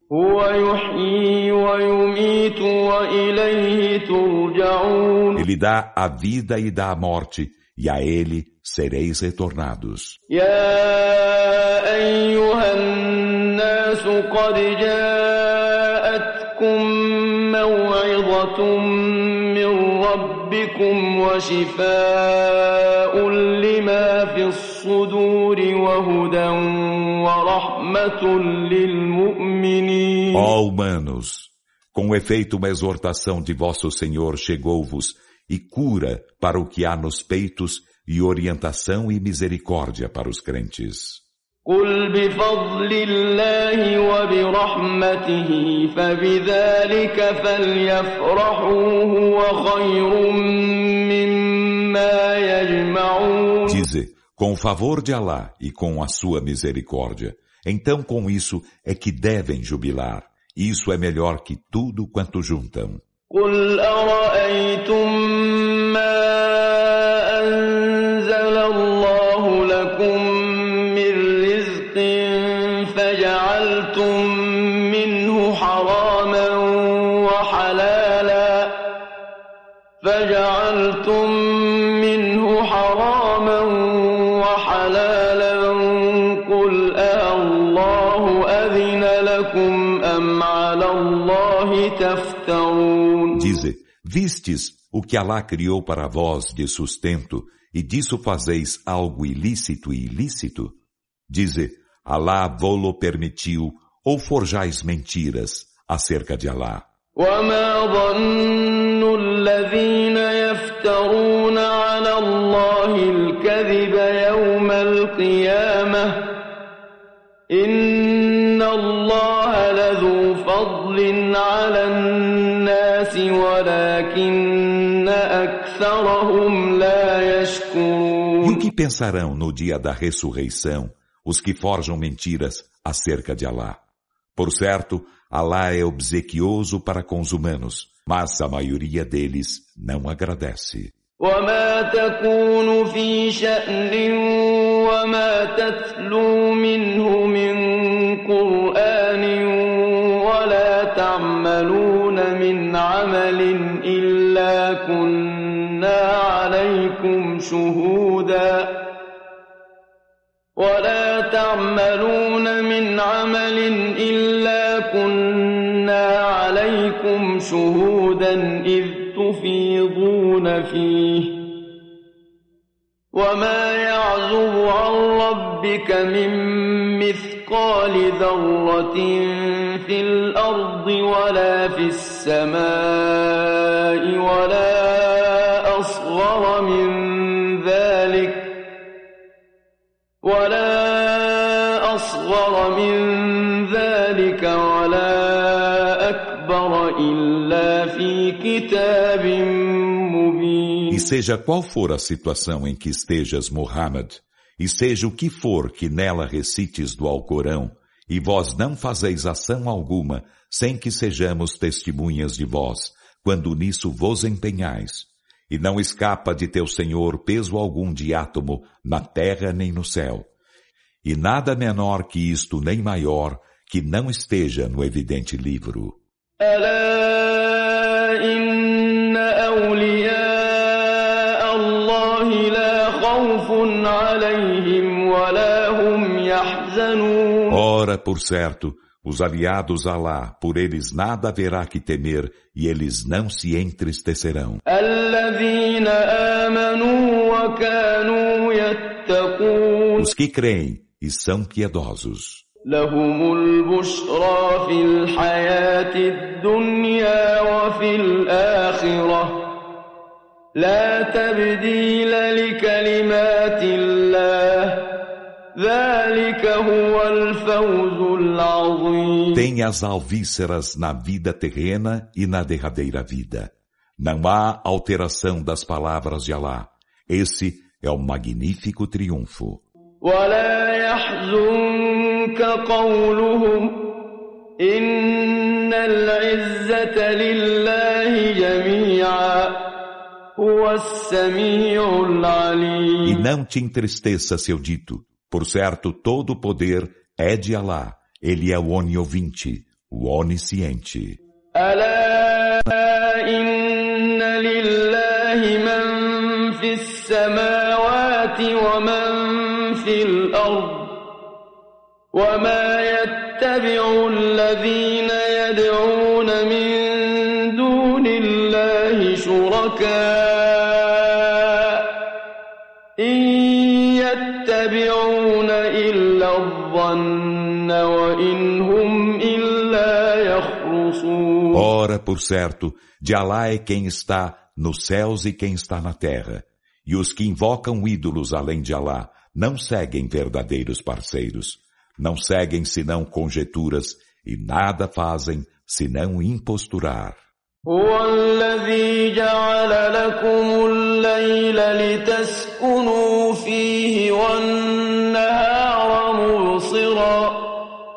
Speaker 1: Ele dá a vida e dá a morte, e a ele sereis retornados.
Speaker 2: يا أيها الناس قد جاءتكم موعظة من من ربكم وشفاء لما في الصدور وهدى ورحمة للمؤمنين.
Speaker 1: Ó humanos, com efeito uma exortação de vosso Senhor chegou-vos e cura para o que há nos peitos e orientação e misericórdia para os crentes.
Speaker 2: قل بفضل الله وبرحمته فبذلك فليفرحوا هو خير مما يجمعون.
Speaker 1: Dize, com o favor de Alá e com a sua misericórdia, então com isso é que devem jubilar. Isso é melhor que tudo quanto juntam.
Speaker 2: قل أرأيتم ما أنزل الله لكم فجعلتم منه حراما وحلالا فجعلتم منه حراما وحلالا قل الله أذن لكم أم على الله تفترون.
Speaker 1: Dize, vistes o que Alá criou para vós de sustento e disso fazeis algo ilícito e ilícito? Dize, Alá vô-lo permitiu, ou forjais mentiras acerca de Alá.
Speaker 2: وما ظن الذين يفترون على الله الكذب يوم القيامة إن الله لذو فضل على الناس ولكن أكثرهم لا يشكرون.
Speaker 1: E o que pensarão no dia da ressurreição os que forjam mentiras acerca de Alá? Por certo, Alá é obsequioso para com os humanos, mas a maioria deles não agradece.
Speaker 2: وما تكون في شأن وما تتلو منه من قرآن ولا تعملون من عمل إلا كنا عليكم شهودا ولا تعملون من عمل إلا كنا عليكم شهودا إذ تفيضون فيه وما يعزب عن ربك من مثقال ذرة في الأرض ولا في السماء ولا أصغر من ذلك ولا أصغر من ذلك ولا أكبر إلا في كتاب مبين.
Speaker 1: E seja qual for a situação em que estejas, Muhammad, e seja o que for que nela recites do Alcorão, e vós não fazeis ação alguma sem que sejamos testemunhas de vós, quando nisso vos empenhais. E não escapa de teu Senhor peso algum de átomo na terra nem no céu. E nada menor que isto nem maior que não esteja no evidente livro.
Speaker 2: ألا إن أولياء الله لا خوف عليهم ولا هم يحزنون.
Speaker 1: Ora, por certo, os aliados a Alá, por eles nada haverá que temer e eles não se entristecerão.
Speaker 2: الذين آمنوا وكانوا يتقون.
Speaker 1: Os que creem e são piedosos.
Speaker 2: لهم البشرى في الحياة الدنيا وفي الآخرة لا تبديل لكلمات الله ذلك هو الفوز العظيم.
Speaker 1: Tem as alvíceras na vida terrena e na derradeira vida. Não há alteração das palavras de Alá. Esse é o magnífico triunfo.
Speaker 2: ولا يحزنك قولهم إن العزة لله جميعا هو السميع العليم.
Speaker 1: E não te entristeça seu dito. Por certo, todo o poder é de Alá. Ele é o oniovinte, o onisciente.
Speaker 2: ألا إن لله من في السماوات ومن في الأرض وما يتبع الذين يدعون من دون الله لله شركاء إن يتبعون إلا الظن وإن هم إلا يخرصون.
Speaker 1: Ora, por certo, de Alá é quem está nos céus e quem está na terra. E os que invocam ídolos além de Alá não seguem verdadeiros parceiros. Não seguem senão conjecturas e nada fazem senão imposturar.
Speaker 2: هو الذي جعل لكم الليل لتسكنوا فيه والنهار مبصرا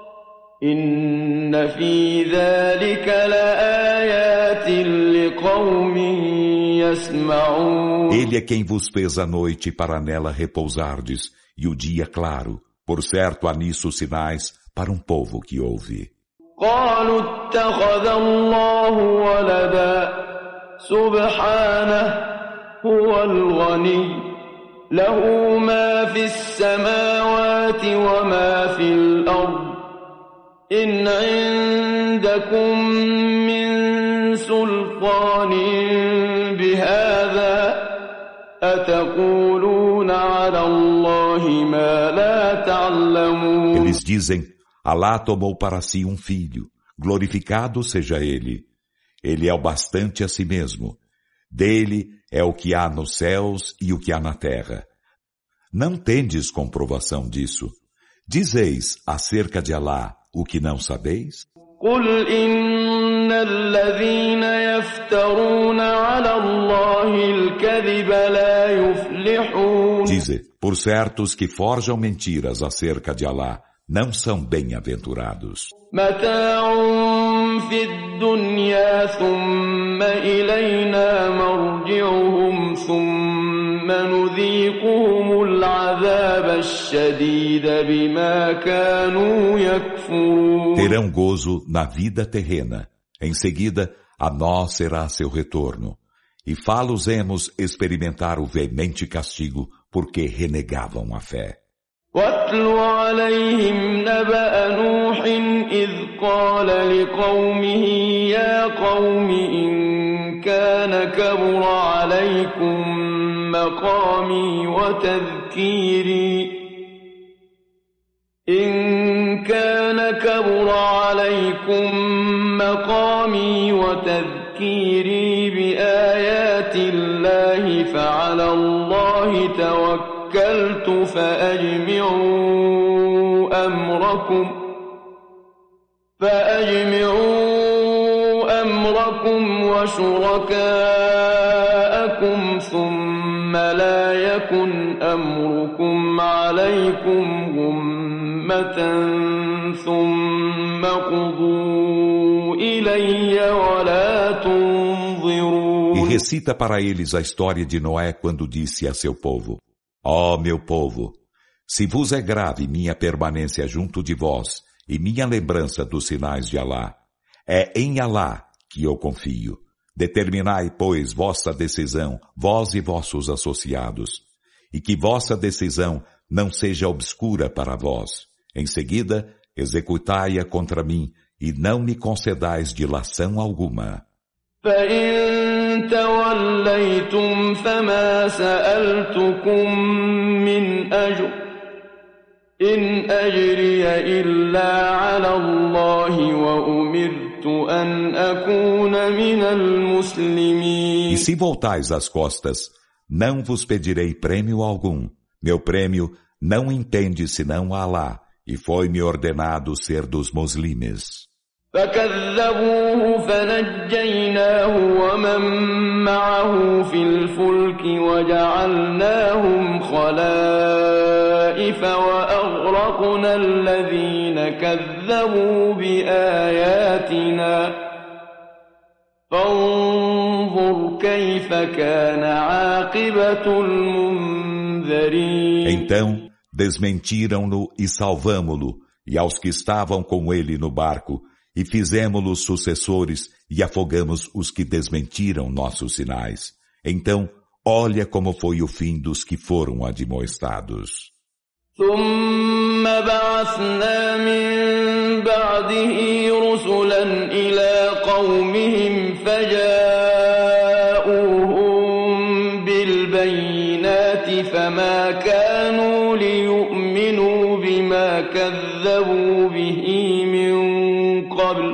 Speaker 2: إن في ذلك لآيات لقوم يسمعون.
Speaker 1: Ele é quem vos fez a noite para nela repousardes e o dia claro. Por certo há nisso sinais para um povo que ouve.
Speaker 2: قالوا اتخذ الله ولدا سبحانه هو الغني له ما في السماوات وما في الأرض إن عندكم من سلطان بهذا أتقولون على الله ما لا تعلمون.
Speaker 1: Eles dizem: Alá tomou para si um filho, glorificado seja ele. Ele é o bastante a si mesmo. Dele é o que há nos céus e o que há na terra. Não tendes comprovação disso. Dizeis acerca de Alá o que não sabeis?
Speaker 2: قل إن الذين يفترون على الله الكذب لا يفلحون.
Speaker 1: Dize, por certo, os que forjam mentiras acerca de Alá não são bem-aventurados.
Speaker 2: متاع في الدنيا ثم إلينا مرجعهم ثم نذيقهم العذاب الشديد بما كانوا يكفرون.
Speaker 1: Terão gozo na vida terrena. Em seguida, a nós será seu retorno. E fá-los-emos experimentar o veemente castigo porque renegavam a fé.
Speaker 2: واتل عليهم نبأ نوح إذ قال لقومه يا قوم إن كان كبر عليكم مقامي وتذكيري إن كان كبر عليكم مقامي وتذكيري بآيات الله فعلى الله توكلت توكلت فأجمعوا أمركم فأجمعوا أمركم وشركاءكم ثم لا يكن أمركم عليكم غمة ثم قضوا إلي ولا تنظرون.
Speaker 1: E recita para eles a história de Noé quando disse a seu povo: Ó oh, meu povo, se vos é grave minha permanência junto de vós e minha lembrança dos sinais de Alá, é em Alá que eu confio. Determinai, pois, vossa decisão, vós e vossos associados, e que vossa decisão não seja obscura para vós. Em seguida, executai-a contra mim e não me concedais dilação alguma.
Speaker 2: فإن توليتم فما سألتكم من أجر إن أجري إلا على الله وأمرت أن أكون من المسلمين.
Speaker 1: E se voltais as costas, não vos pedirei prêmio algum. Meu prêmio não entende senão a Alá, e foi-me ordenado ser dos muslimes.
Speaker 2: فكذبوه فنجيناه ومن معه في الفلك وجعلناهم خلائف وأغرقنا الذين كذبوا بآياتنا فانظر كيف كان عاقبة المنذرين.
Speaker 1: Então desmentiram-no e salvamo-lo, e aos que estavam com ele no barco, e fizemo-los sucessores e afogamos os que desmentiram nossos sinais. Então, olha como foi o fim dos que foram admoestados.
Speaker 2: ثم بعثنا من بعده رسلا إلى قومهم فجاءوا ما كانوا ليؤمنوا بما كذبوا به من قبل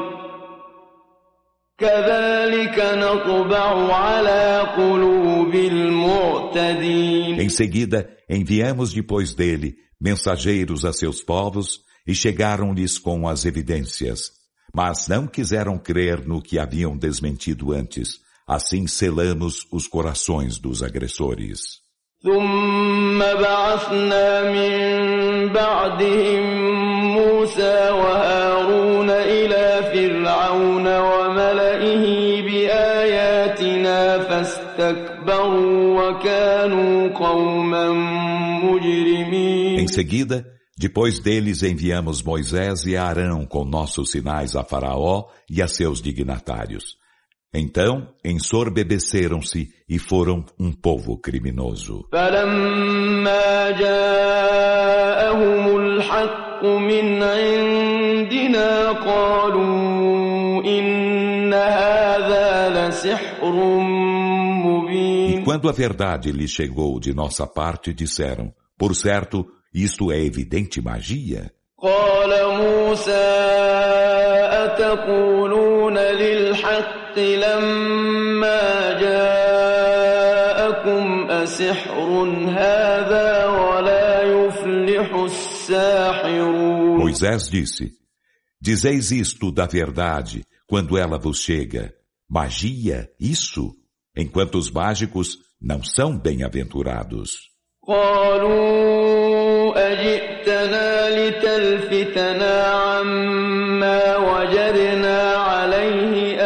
Speaker 2: كذلك نطبع على قلوب المعتدين.
Speaker 1: Em seguida, enviamos depois dele mensageiros a seus povos e chegaram-lhes com as evidências, mas não quiseram crer no que haviam desmentido antes. Assim selamos os corações dos agressores.
Speaker 2: ثم بعثنا من بعدهم موسى وهارون إلى فرعون وملئه بآياتنا فاستكبروا وكانوا قوما مجرمين.
Speaker 1: Em seguida, depois deles enviamos Moisés e Arão com nossos sinais a Faraó e a seus dignatários. Então, ensorbebeceram-se e foram um povo criminoso.
Speaker 2: فَلَمَّا جَاءَهُمُ الْحَقُّ مِنْ عِنْدِنَا قَالُوا إِنَّ هَذَا لَسِحْرٌ مُبِينٌ.
Speaker 1: E quando a verdade lhes chegou de nossa parte, disseram, por certo, isto é evidente magia.
Speaker 2: قال موسى أتقولون للحق لما جاءكم أسحر هذا ولا يفلح الساحرون.
Speaker 1: Moisés disse, dizeis isto da verdade quando ela vos chega. Magia, isso? Enquanto os mágicos não são bem-aventurados.
Speaker 2: قالوا أجئتنا لتلفتنا عما وجدنا عليه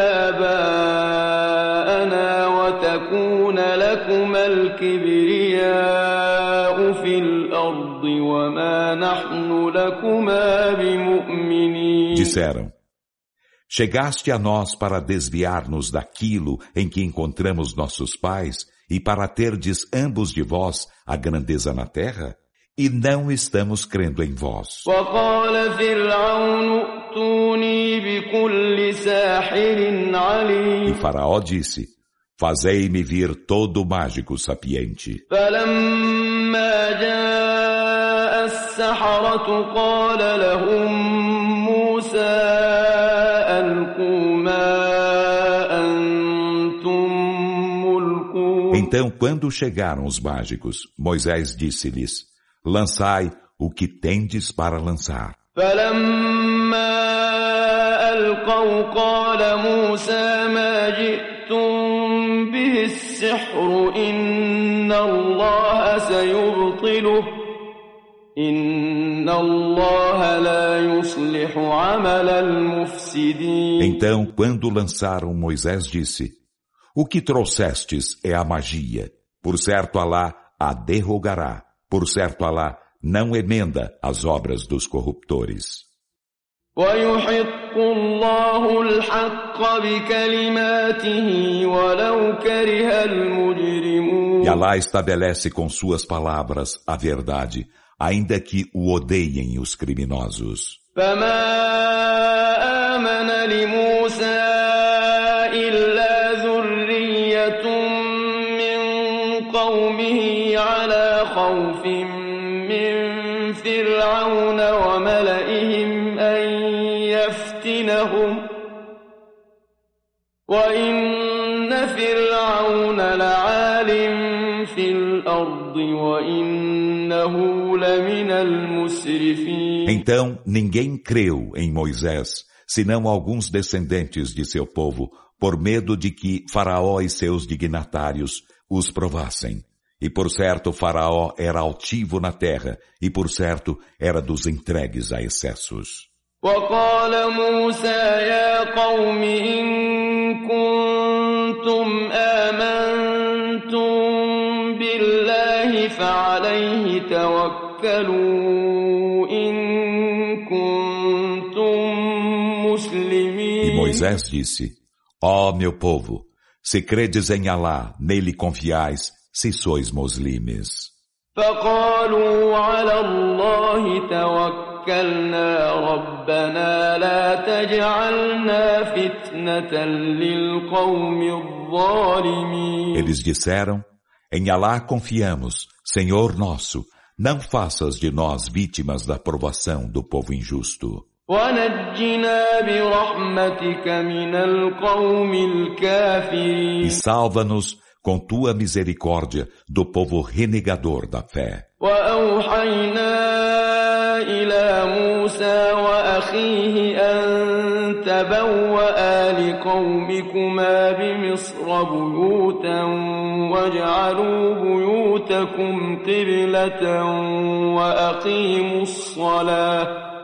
Speaker 2: آباءنا وتكون لكما الكبرياء في الأرض وما نحن لكما بمؤمنين.
Speaker 1: Disseram, chegaste a nós para desviar-nos daquilo em que encontramos nossos pais e para terdes ambos de vós a grandeza na terra? E não estamos crendo em vós.
Speaker 2: وقال فرعون ائتوني بكل ساحر عليم.
Speaker 1: E Faraó disse, fazei-me vir todo mágico sapiente.
Speaker 2: فلما جاء السحرة قال لهم موسى ألقوا ما
Speaker 1: Então, quando chegaram os mágicos, Moisés disse-lhes, lançai o que tendes para lançar.
Speaker 2: فلما ألقوا قال موسى ما جئتم به السحر إن الله سيبطله إن الله لا يصلح عمل المفسدين.
Speaker 1: Então, quando lançaram, Moisés disse, o que trouxestes é a magia. Por certo, Alá a derrogará. Por certo, Alá não emenda as obras dos corruptores.
Speaker 2: وَيُحِقُّ اللَّهُ الْحَقَّ بِكَلِمَاتِهِ وَلَوْ كَرِهَ الْمُجْرِمُونَ.
Speaker 1: E Alá estabelece com suas palavras a verdade, ainda que o odeiem os criminosos.
Speaker 2: فَمَا آمَنَ لِمُوسَى إِلَّا قومه على خوف من فرعون وملئهم أن يفتنهم وإن فرعون لعال في الأرض وإنه لمن المسرفين.
Speaker 1: Então ninguém creu em Moisés, senão alguns descendentes de seu povo, por medo de que Faraó e seus dignatários os provassem. E por certo Faraó era altivo na terra, e por certo era dos entregues a excessos.
Speaker 2: وقال موسى يا قوم إن كنتم آمنتم بالله فعليه توكلوا إن كنتم مسلمين.
Speaker 1: E Moisés disse, ó meu povo, se credes em Alá, nele confiais, se sois muslimes.
Speaker 2: فقالوا على الله توكلنا ربنا لا تجعلنا فتنة للقوم الظالمين.
Speaker 1: Eles disseram, Em Alá confiamos, Senhor nosso, não faças de nós vítimas da provação do povo injusto. E salva-nos com tua misericórdia do povo renegador da fé.
Speaker 2: إلى موسى وأخيه أن تبوأ لقومكما بمصر بيوتا واجعلوا بيوتكم قبلة وأقيموا الصلاة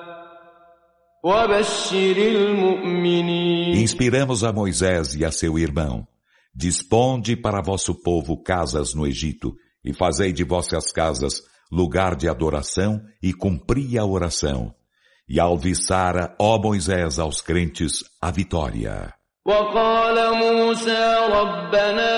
Speaker 2: وبشر المؤمنين.
Speaker 1: Inspiramos a Moisés e a seu irmão: Disponde para vosso povo casas no Egito e fazei de vossas casas lugar de adoração e cumpri a oração. E alviçara, ó Moisés, aos crentes a vitória.
Speaker 2: وقال موسى ربنا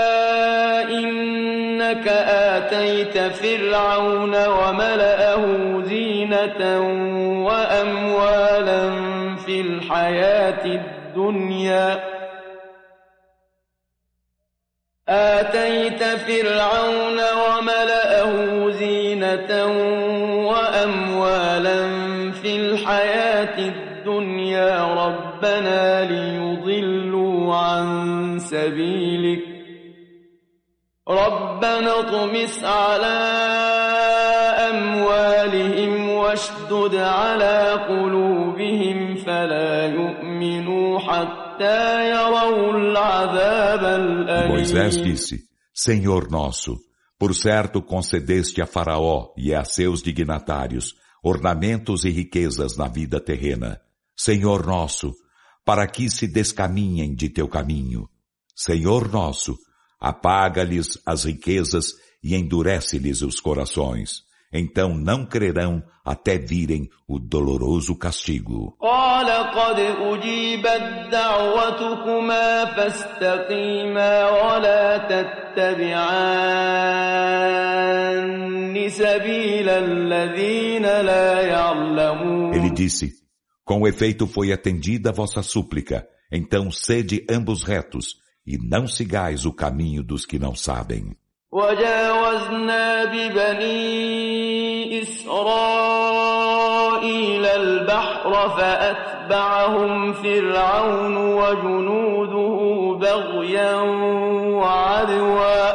Speaker 2: إنك آتيت فرعون وملأه زينة وأموالا في الحياة الدنيا آتيت فرعون وملأه زينة وأموالا في الحياة الدنيا ربنا ليضلوا عن سبيلك ربنا اطمس على أموالهم واشدد على قلوبهم فلا يؤمنوا حتى
Speaker 1: Moisés disse: Senhor nosso, por certo concedeste a Faraó e a seus dignatários ornamentos e riquezas na vida terrena. Senhor nosso, para que se descaminhem de teu caminho. Senhor nosso, apaga-lhes as riquezas e endurece-lhes os corações. Então não crerão até virem o doloroso castigo. Ele disse: Com efeito foi atendida a vossa súplica, então sede ambos retos, e não sigais o caminho dos que não sabem.
Speaker 2: وجاوزنا ببني إسرائيل البحر فأتبعهم فرعون وجنوده بغيا وعدوا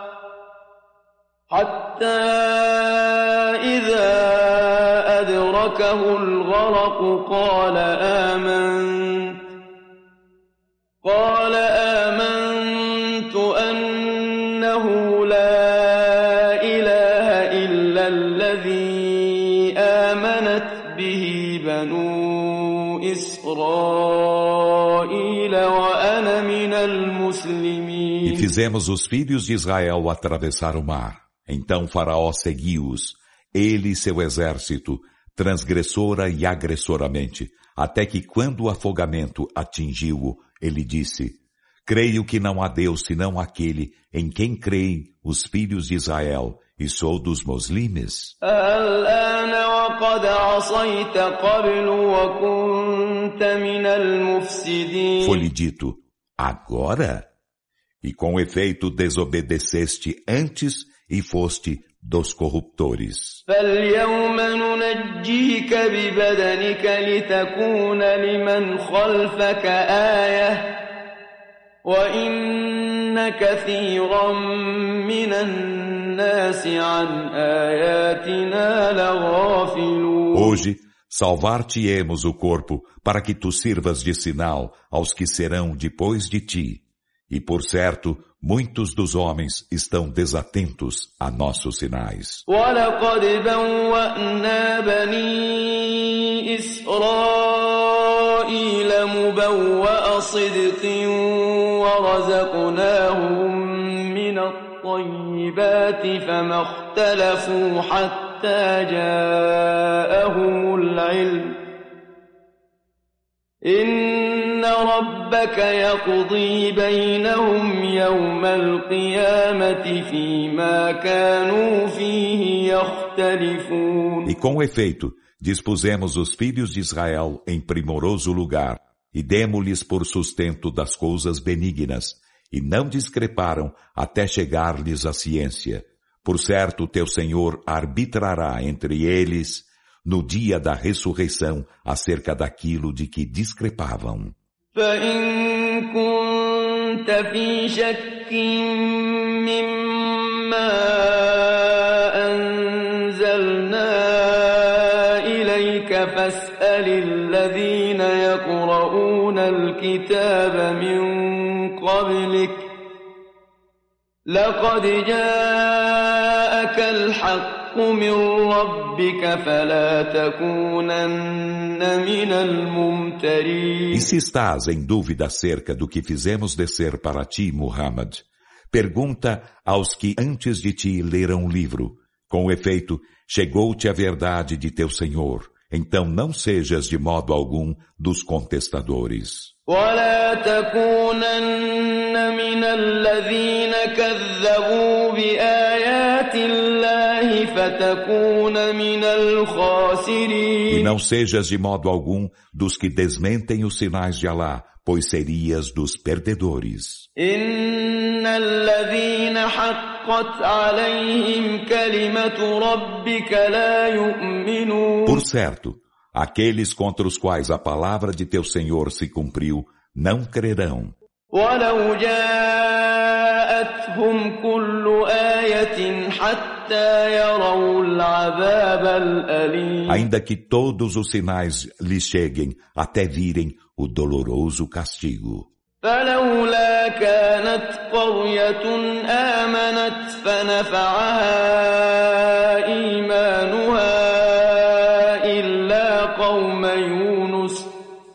Speaker 2: حتى إذا أدركه الغرق قال آمنت قال آمنت أنه
Speaker 1: E fizemos os filhos de Israel atravessar o mar. Então Faraó seguiu-os, ele e seu exército, transgressora e agressoramente, até que quando o afogamento atingiu-o, ele disse: Creio que não há Deus senão aquele em quem creem os filhos de Israel, e sou dos muslimes. Foi-lhe dito: Agora? E com efeito desobedeceste antes e foste dos corruptores.
Speaker 2: فَالْيَوْمَ نُنَجِّيكَ بِبَدَنِكَ لِتَكُونَ لِمَنْ خَلْفَكَ آيَةً وَإِنَّ كَثِيرًا مِنَ النَّاسِ عَنْ آيَاتِنَا لَغَافِلُونَ.
Speaker 1: Hoje salvar-te-emos o corpo para que tu sirvas de sinal aos que serão depois de ti. E por certo, muitos dos homens estão desatentos a nossos sinais.
Speaker 2: وَلَقَدْ بَوَّأْنَا بَنِي إِسْرَائِيلَ مُبَوَّأَ صِدْقٍ وَرَزَقْنَاهُمْ مِنَ الطَّيِّبَاتِ فَمَا اخْتَلَفُوا حَتَّى جَاءَهُمُ الْعِلْمُ إِنَّ رَبَّكَ يَقْضِي بَيْنَهُمْ يَوْمَ الْقِيَامَةِ فِيمَا كَانُوا فِيهِ يَخْتَلِفُونَ.
Speaker 1: E com efeito, dispusemos os filhos de Israel em primoroso lugar, e demo-lhes por sustento das coisas benignas, e não discreparam até chegar-lhes a ciência. Por certo, teu Senhor arbitrará entre eles no dia da ressurreição acerca daquilo de que discrepavam.
Speaker 2: فإن كنت في شك مما أنزلنا إليك فاسأل الذين يقرؤون الكتاب من قبلك لقد جاءك الحق من ربك فلا تكونن من الممترين.
Speaker 1: E se estás em dúvida acerca do que fizemos descer para ti, Muhammad, pergunta aos que antes de ti leram o livro. Com efeito, chegou-te a verdade de teu Senhor. Então não sejas de modo algum dos contestadores.
Speaker 2: ولا تكونن من الذين كذبوا بآيات الله فتكون من الخاسرين.
Speaker 1: E não sejas de modo algum dos que desmentem os sinais de Alá, pois serias dos perdedores.
Speaker 2: إن الذين حقت عليهم كلمة ربك لا يؤمنون.
Speaker 1: Por certo, aqueles contra os quais a palavra de teu Senhor se cumpriu, não crerão.
Speaker 2: وَلَوْ جَاءَتْهُمْ كُلُّ آيَةٍ حَتَّى يَرَوْا الْعَذَابَ الْأَلِيمَ.
Speaker 1: Ainda que todos os sinais lhes cheguem até virem o doloroso castigo.
Speaker 2: فَلَوْلَا كَانَتْ قَرْيَةٌ آمَنَتْ فَنَفَعَهَا إِيمَانُهَا قوم يونس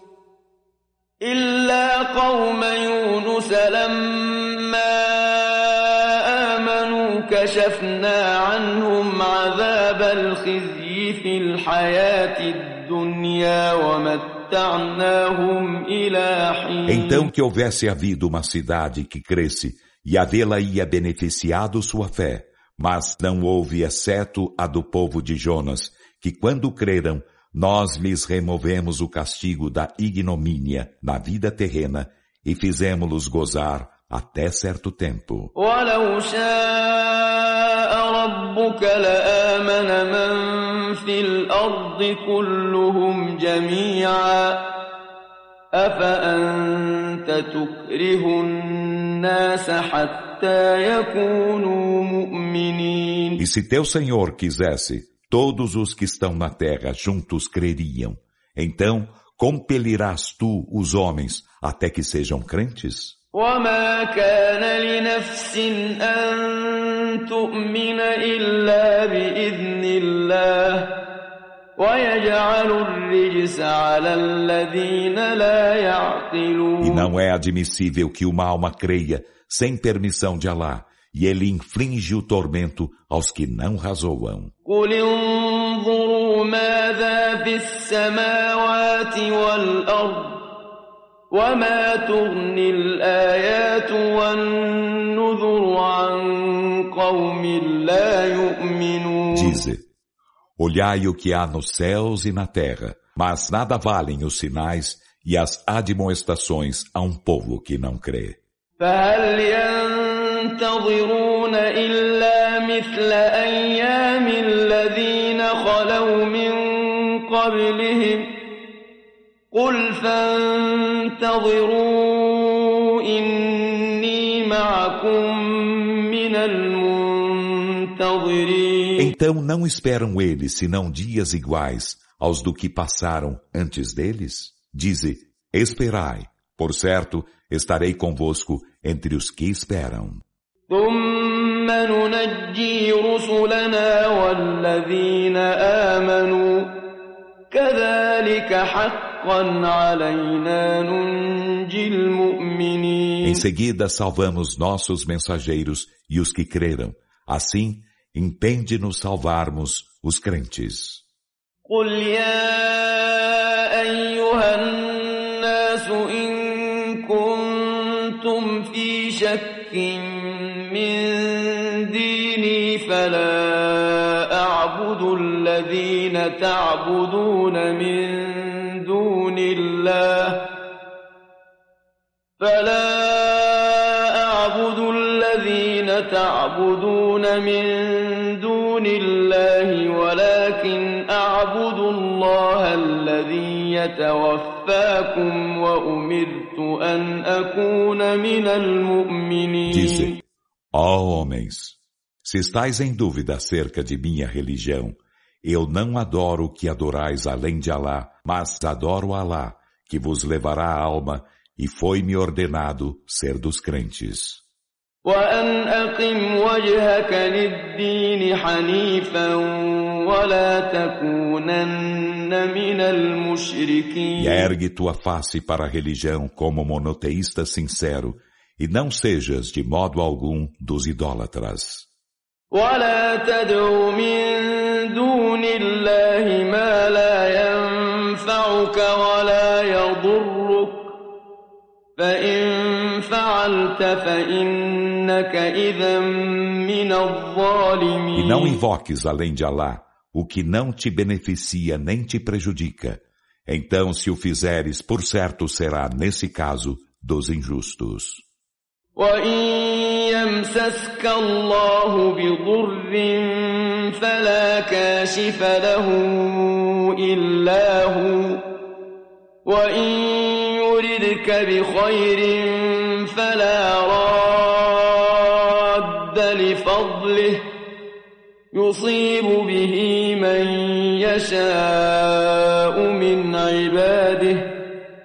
Speaker 2: إلا قوم يونس لما آمنوا كشفنا عنهم عذاب الخزي في الحياة الدنيا ومتعناهم إلى حين.
Speaker 1: Então que houvesse havido uma cidade que cresce e havê-la ia beneficiado sua fé, mas não houve exceto a do povo de Jonas, que quando creram nós lhes removemos o castigo da ignomínia na vida terrena e fizemos-los gozar até certo tempo.
Speaker 2: وَلَوْ شَاءَ رَبُّكَ لَآمَنَ مَنْ فِي الْأَرْضِ كُلُّهُمْ جَمِيعًا أَفَأَنْتَ تُكْرِهُ النَّاسَ حَتَّى يَكُونُوا مُؤْمِنِينَ.
Speaker 1: E se teu Senhor quisesse, todos os que estão na terra juntos creriam. Então, compelirás tu os homens até que sejam crentes?
Speaker 2: وَمَا كَانَ لِنَفْسٍ أَن تُؤْمِنَ إِلَّا بِإِذْنِ اللَّهِ وَيَجْعَلُ الرِّجْسَ عَلَى الَّذِينَ لَا يَعْقِلُونَ.
Speaker 1: E não é admissível que uma alma creia sem permissão de Alá, e ele inflige o tormento aos que não razoam.
Speaker 2: قُلِ انظُرُوا مَاذَا فِي السَّمَاوَاتِ وَالْأَرْضِ وَمَا تُغْنِي الْآيَاتُ وَالنُّذُرُ عَنْ قَوْمٍ لَا يُؤْمِنُونَ.
Speaker 1: Dize, olhai o que há nos céus e na terra, mas nada valem os sinais e as admoestações a um povo que não crê.
Speaker 2: فَهَلْ ينتظرون إلا مثل أيام الذين خلوا من قبلهم قل فانتظروا إني معكم من المنتظرين.
Speaker 1: Então não esperam eles senão dias iguais aos do que passaram antes deles? Dize, esperai, por certo, estarei convosco entre os que esperam.
Speaker 2: ثم ننجي رسلنا والذين آمنوا كذلك حقا علينا ننجي المؤمنين.
Speaker 1: Em seguida salvamos nossos mensageiros e os que creram. Assim, impende-nos salvarmos os crentes.
Speaker 2: قل يا أيها الناس إن كنتم في شك من ديني فلا أعبد الذين تعبدون من دون الله فلا الذين تعبدون من دون الله ولكن أعبد الله الذي يتوفاكم وأمرت أن أكون من المؤمنين.
Speaker 1: Dize, ó homens, se estáis em dúvida acerca de minha religião, eu não adoro o que adorais além de Alá, mas adoro Alá, que vos levará a alma, e foi-me ordenado ser dos crentes.
Speaker 2: وأن أقم وجهك للدين حنيفا ولا تكونن من المشركين.
Speaker 1: E ergue tua face para a religião como monoteísta sincero, e não sejas de modo algum dos idólatras.
Speaker 2: ولا تدع من دون الله ما لا ينفعك ولا يضرك فإن فعلت فإنك إذا من الظالمين.
Speaker 1: E não invoques além de Alá o que não te beneficia nem te prejudica. Então, se o fizeres, por certo será, nesse caso, dos injustos.
Speaker 2: وَإِن يَمْسَسْكَ اللَّهُ بِضُرٍّ فَلَا كَاشِفَ لَهُ إِلَّا هُوَ وَإِن يُرِدْكَ بِخَيْرٍ فَلَا رَادَّ لِفَضْلِهِ يُصِيبُ بِهِ مَن يَشَاءُ مِنْ عِبَادِهِ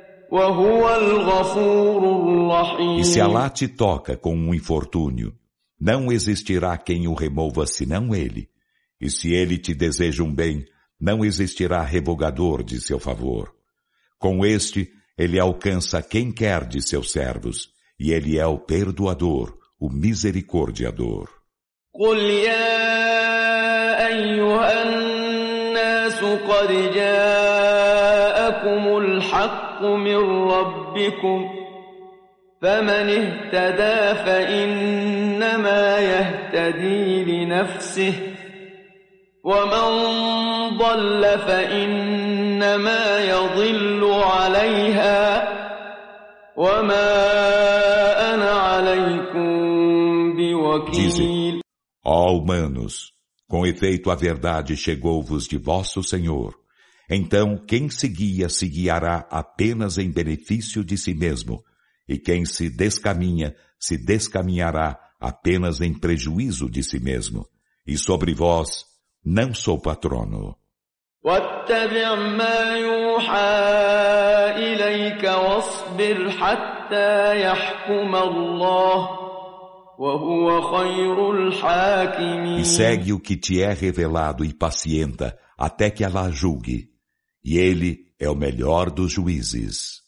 Speaker 1: E se Alá te toca com um infortúnio, não existirá quem o remova senão Ele. E se Ele te deseja um bem, não existirá revogador de seu favor. Com este, Ele alcança quem quer de seus servos, e Ele é o perdoador, o misericordiador.
Speaker 2: قُلْ يَا أَيُّهَا النَّاسُ قَدْ جَاءَكُمُ الْحَقُّ من ربكم فمن اهتدى فإنما يهتدي لنفسه ومن ضل فإنما يضل عليها وما أنا عليكم بوكيل.
Speaker 1: Ó humanos, com efeito a verdade chegou-vos de vosso Senhor. Então, quem se guia, se guiará apenas em benefício de si mesmo, e quem se descaminha, se descaminhará apenas em prejuízo de si mesmo. E sobre vós, não sou patrono.
Speaker 2: وَاتَّبِعْ مَا يُوحَى إِلَيْكَ وَاصْبِرْ حَتَّى يَحْكُمَ اللَّهُ وَهُوَ خَيْرُ الْحَاكِمِينَ.
Speaker 1: E segue o que te é revelado e pacienta, até que Alá julgue. E Ele é o melhor dos juízes.